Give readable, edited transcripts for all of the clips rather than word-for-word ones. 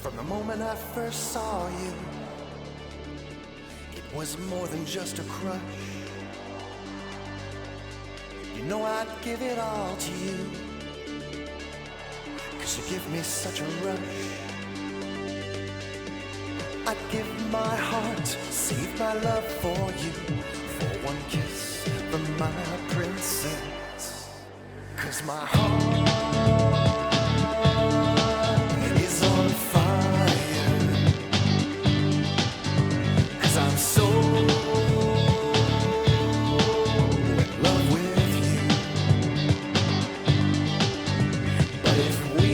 From the moment I first saw you, it was more than just a crush. You know I'd give it all to you, 'cause you give me such a rush. I'd give my heart, save my love for you, for one kiss from my princess. 'Cause my heart is on fire, 'cause I'm so in love with you. But if we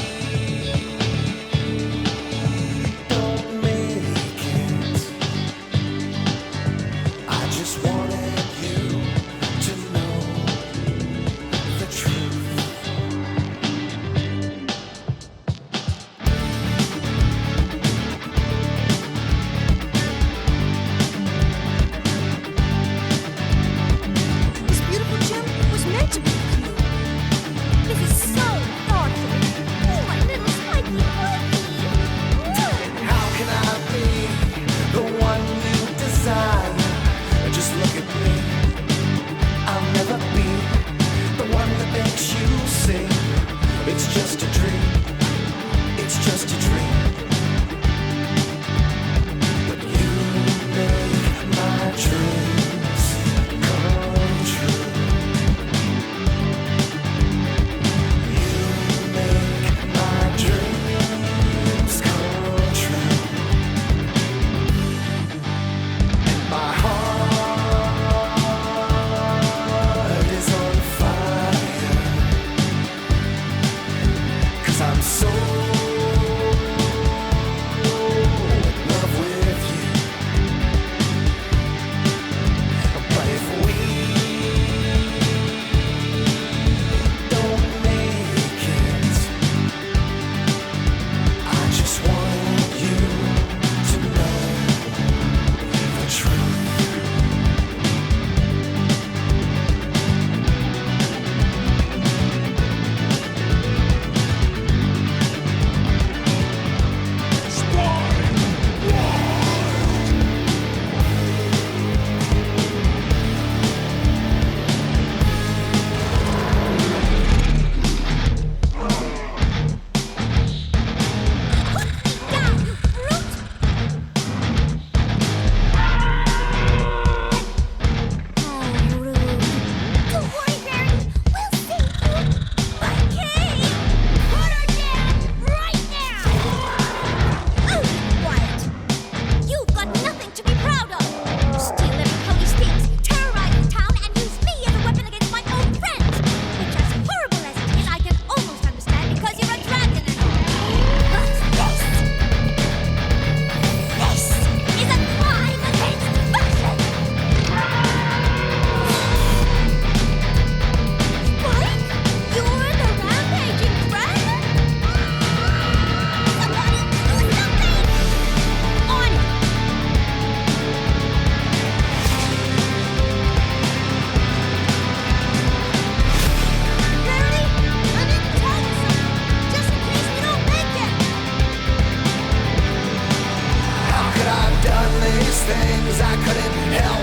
don't make it, I just wanted you to know the truth. This beautiful gem was meant to be with you. This is so thoughtful. Oh, my little spiky puppy. How can I be the one you desire? Just look at me. I'll never be the one that makes you sing. It's just a dream. It's just a dream. But you make my dreams come true. You make my dreams come true. My heart is on fire, 'cause I'm so in love with you. But if we don't make it, I just want you to know the truth. Down, you brute! Oh, rude. Don't worry, Barry. We'll save you. Okay. Put her down right now. Oh, quiet. You've got nothing to be proud of. Steal every Cody steals, terrorize the town, and use me as a weapon against my own friends. Which, as horrible as it is, I can almost understand because you're a dragon and all. But this is a crime against fashion. Spike, you're the rampaging dragon? Somebody do something! On it! Barry, I didn't tell you something, just in case we don't make it. How could I have done these things? I couldn't help